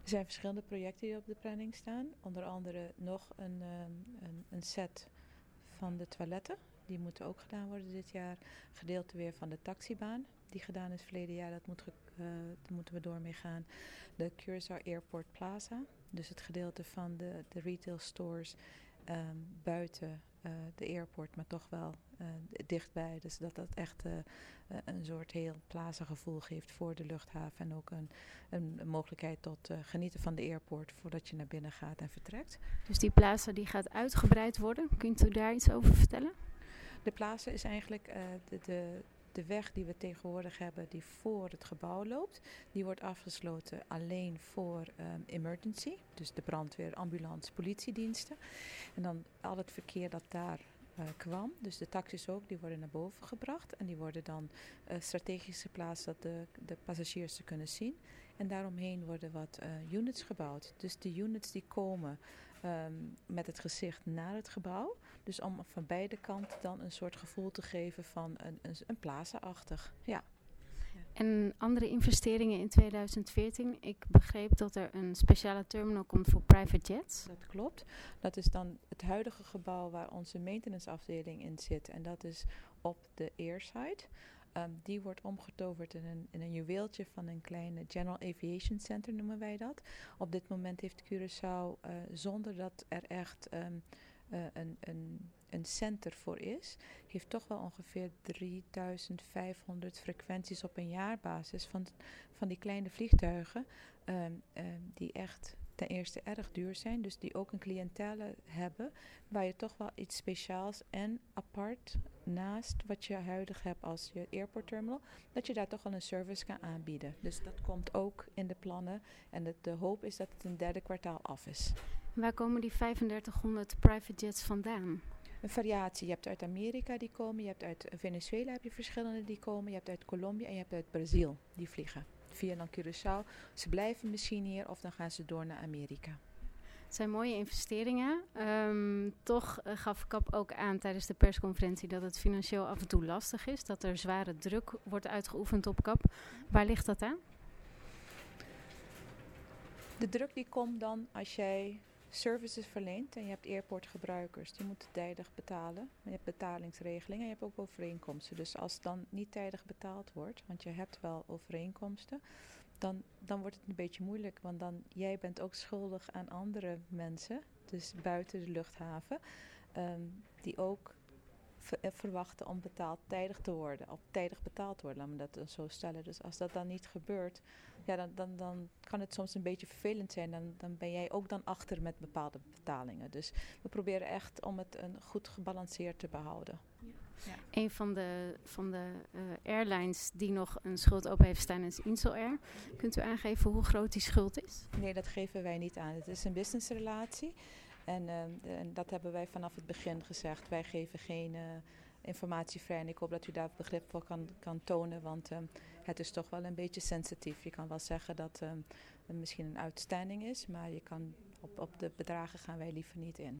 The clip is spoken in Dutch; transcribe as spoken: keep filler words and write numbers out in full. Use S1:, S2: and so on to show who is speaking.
S1: Er zijn verschillende projecten die op de planning staan. Onder andere nog een, um, een, een set van de toiletten. Die moeten ook gedaan worden dit jaar. Gedeelte weer van de taxibaan. Die gedaan is verleden jaar. Dat moet ge, uh, daar moeten we door mee gaan. De Curaçao Airport Plaza. Dus het gedeelte van de, de retail stores um, buiten uh, de airport. Maar toch wel uh, dichtbij. Dus dat dat echt uh, een soort heel plaza gevoel geeft voor de luchthaven. En ook een, een, een mogelijkheid tot uh, genieten van de airport voordat je naar binnen gaat en vertrekt.
S2: Dus die plaza die gaat uitgebreid worden. Kunt u daar iets over vertellen?
S1: De plaza is eigenlijk uh, de, de, de weg die we tegenwoordig hebben die voor het gebouw loopt. Die wordt afgesloten alleen voor um, emergency. Dus de brandweer, ambulance, politiediensten. En dan al het verkeer dat daar uh, kwam. Dus de taxis ook, die worden naar boven gebracht. En die worden dan uh, strategisch geplaatst dat de, de passagiers ze kunnen zien. En daaromheen worden wat uh, units gebouwd. Dus die units die komen um, met het gezicht naar het gebouw. Dus om van beide kanten dan een soort gevoel te geven van een, een, een plaza-achtig. Ja.
S2: En andere investeringen in tweeduizend veertien. Ik begreep dat er een speciale terminal komt voor private jets.
S1: Dat klopt. Dat is dan het huidige gebouw waar onze maintenance afdeling in zit. En dat is op de airside. Um, die wordt omgetoverd in een, in een juweeltje van een kleine General Aviation Center, noemen wij dat. Op dit moment heeft Curaçao, uh, zonder dat er echt um, uh, een, een, een center voor is, heeft toch wel ongeveer drieduizend vijfhonderd frequenties op een jaarbasis van, van die kleine vliegtuigen um, um, die echt ten eerste erg duur zijn, dus die ook een cliëntele hebben waar je toch wel iets speciaals en apart naast wat je huidig hebt als je airport terminal, dat je daar toch wel een service kan aanbieden. Dus dat komt ook in de plannen en de, de hoop is dat het een derde kwartaal af is.
S2: Waar komen die vijfendertighonderd private jets vandaan?
S1: Een variatie. Je hebt uit Amerika die komen, je hebt uit Venezuela heb je verschillende die komen, je hebt uit Colombia en je hebt uit Brazil die vliegen. Via dan Curaçao. Ze blijven misschien hier of dan gaan ze door naar Amerika.
S2: Het zijn mooie investeringen. Um, toch uh, gaf Kap ook aan tijdens de persconferentie dat het financieel af en toe lastig is. Dat er zware druk wordt uitgeoefend op Kap. Waar ligt dat aan?
S1: De druk die komt dan als jij services verleent en je hebt airportgebruikers. Die moeten tijdig betalen. Je hebt betalingsregelingen en je hebt ook overeenkomsten. Dus als het dan niet tijdig betaald wordt, want je hebt wel overeenkomsten, dan, dan wordt het een beetje moeilijk. Want dan jij bent ook schuldig aan andere mensen, dus buiten de luchthaven, um, die ook ver, verwachten om betaald tijdig te worden, of tijdig betaald worden, laten we dat zo stellen. Dus als dat dan niet gebeurt, ja, dan, dan, dan kan het soms een beetje vervelend zijn. Dan, dan ben jij ook dan achter met bepaalde betalingen. Dus we proberen echt om het een goed gebalanceerd te behouden.
S2: Ja. Ja. Een van de, van de uh, airlines die nog een schuld open heeft staan is Insel Air. Kunt u aangeven hoe groot die schuld is?
S1: Nee, dat geven wij niet aan. Het is een businessrelatie. En, uh, en dat hebben wij vanaf het begin gezegd. Wij geven geen uh, informatie vrij. En ik hoop dat u daar begrip voor kan, kan tonen. Want uh, het is toch wel een beetje sensitief. Je kan wel zeggen dat uh, er misschien een uitstanding is. Maar je kan op, op de bedragen gaan wij liever niet in.